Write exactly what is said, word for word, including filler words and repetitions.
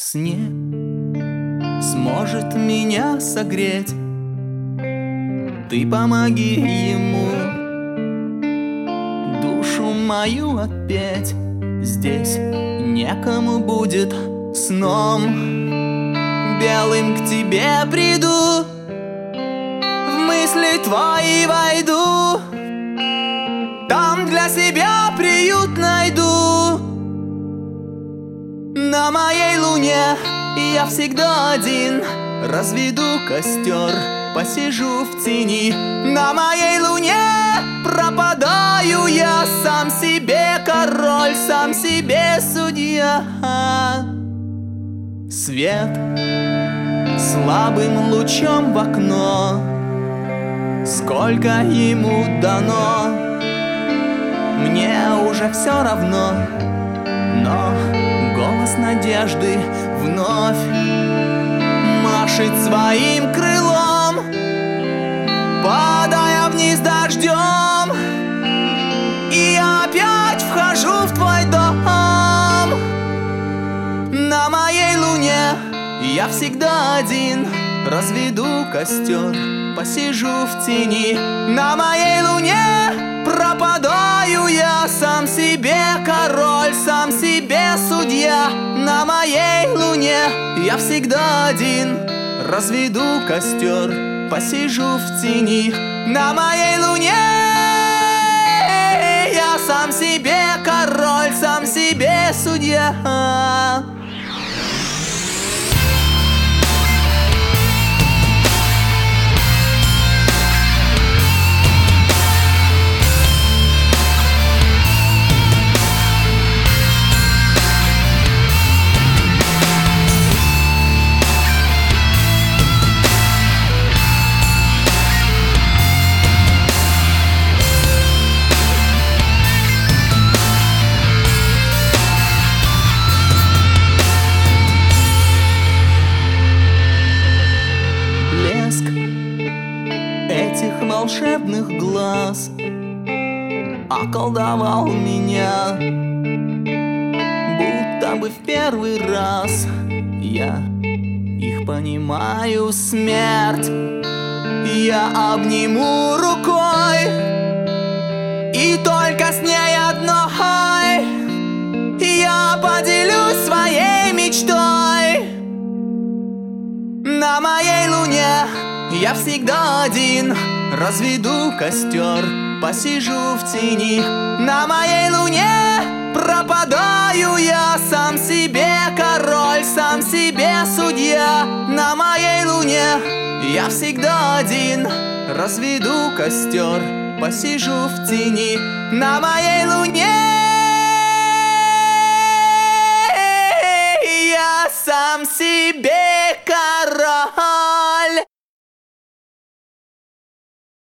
Снег сможет меня согреть, ты помоги ему душу мою отпеть. Здесь некому будет сном белым к тебе приду, в мысли твои войду, там для себя приют найду. На моей луне я всегда один, разведу костер, посижу в тени. На моей луне пропадаю я, сам себе король, сам себе судья. Свет слабым лучом в окно, сколько ему дано, мне уже все равно. Но голос надежды вновь машет своим крылом, падая вниз дождем, и я опять вхожу в твой дом. На моей луне я всегда один, разведу костер, посижу в тени. На моей луне пропадаю я, сам себе король, сам себе судья. На моей луне я всегда один, разведу костер, посижу в тени. На моей луне я сам себе король, сам себе судья. Этих волшебных глаз околдовал меня, будто бы в первый раз я их понимаю. Смерть я обниму рукой, и только с ней одной я поделюсь своей мечтой. На моей луне я всегда один, разведу костер, посижу в тени. На моей луне пропадаю я, сам себе король, сам себе судья. На моей луне я всегда один, разведу костер, посижу в тени. На моей луне я сам себе король.